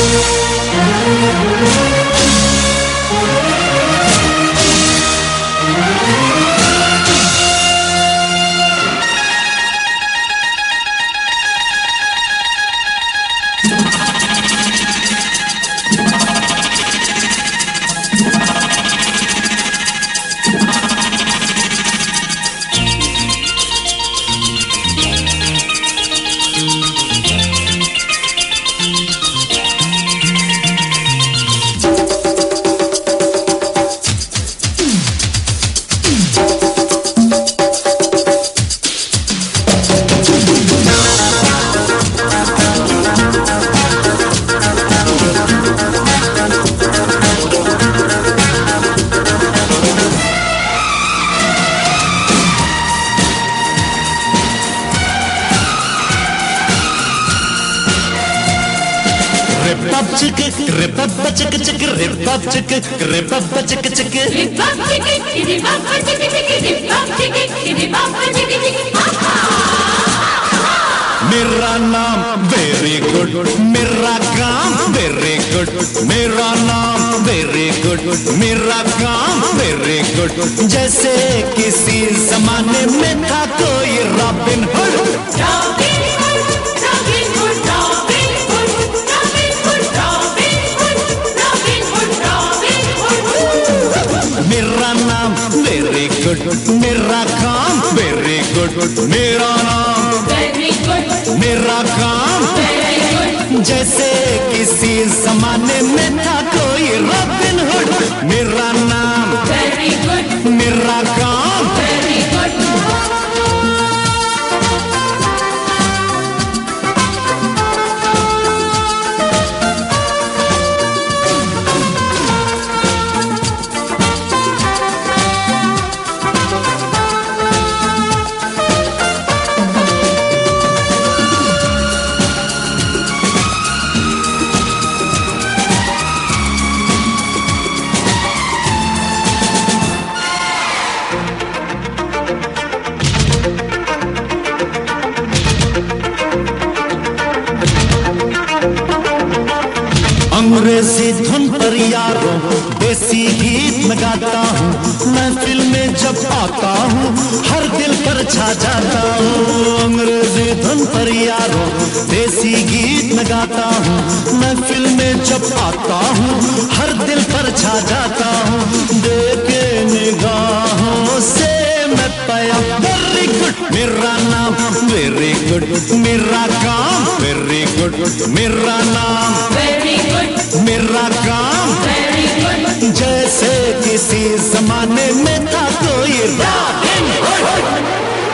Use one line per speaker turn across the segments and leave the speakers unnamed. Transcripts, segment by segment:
मेरा नाम very good, मेरा काम वेरी गुड, मेरा नाम वेरी गुड, मेरा काम वेरी गुड। जैसे किसी जमाने में था कोई रॉबिन हुड। मेरा नाम वेरी गुड, मेरा काम वेरी गुड, मेरा नाम वेरी गुड, मेरा काम वेरी गुड। जैसे किसी जमाने में था कोई रॉबिन हुड। मेरा नाम वेरी गुड, मेरा काम वेरी गुड।
अंग्रेजी धुन पर यारों देसी गीत में गाता हूँ। महफिल में जब आता हूँ हर दिल पर छा जाता हूँ। अंग्रेजी धुन पर यारों देसी गीत में गाता हूँ। महफिल में जब आता हूँ हर दिल पर छा जाता हूँ। देखे निगाहों से मैं पाया वेरी गुड, मेरा नाम वेरी गुड, मेरा काम वेरी गुड, मेरा नाम वेरी गुड, मेरा काम वेरी गुड। जैसे किसी जमाने में था कोई रॉबिन हुड।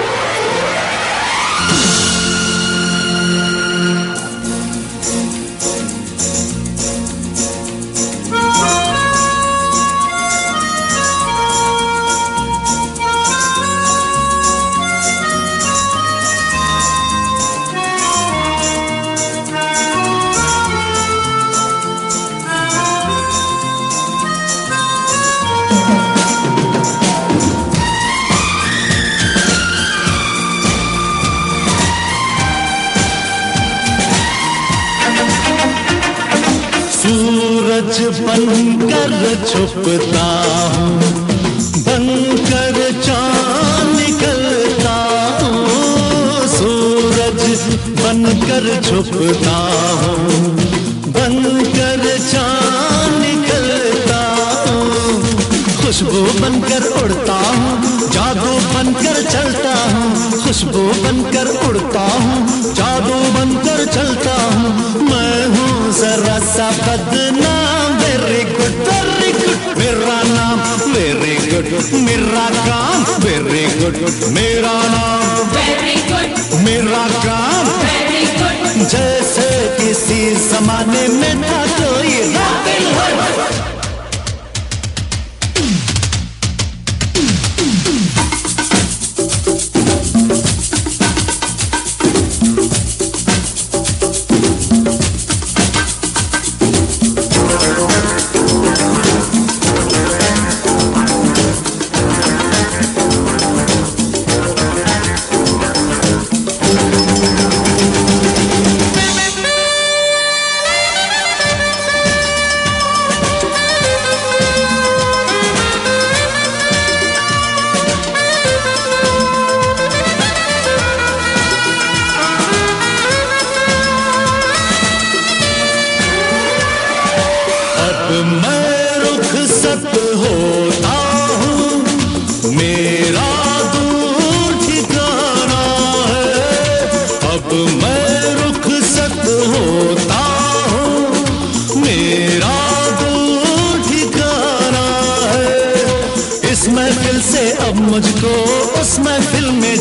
सूरज बनकर छुपता हूँ, बनकर चाँद निकलता हूँ। सूरज बनकर छुपता हूँ, बनकर चाँद निकलता हूँ। खुशबू बनकर उड़ता हूँ, जादू बनकर चलता हूँ। खुशबू बनकर उड़ता हूँ, जादू बनकर चलता हूँ। मैं हूँ जरा सा बदनाम वेरी गुड, वेरी गुड, मेरा नाम वेरी गुड, मेरा काम वेरी गुड, मेरा नाम वेरी गुड, मेरा काम वेरी गुड। जैसे किसी जमाने में था कोई रॉबिन हुड।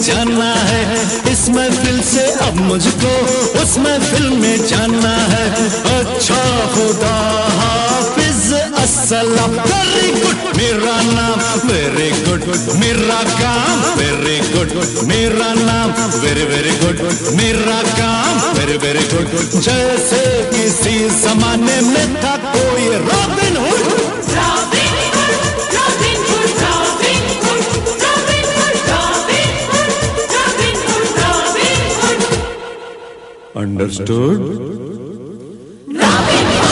जाना है, इस महफिल से अब मुझको उस महफिल में जाना है। अच्छा खुदा हाफिज अस्सलाम। वेरी गुड मेरा नाम, वेरी गुड मेरा काम, वेरी गुड मेरा नाम, वेरी वेरी गुड मेरा काम, वेरी वेरी गुड। जैसे किसी जमाने में था कोई रॉबिन हुड। Understood?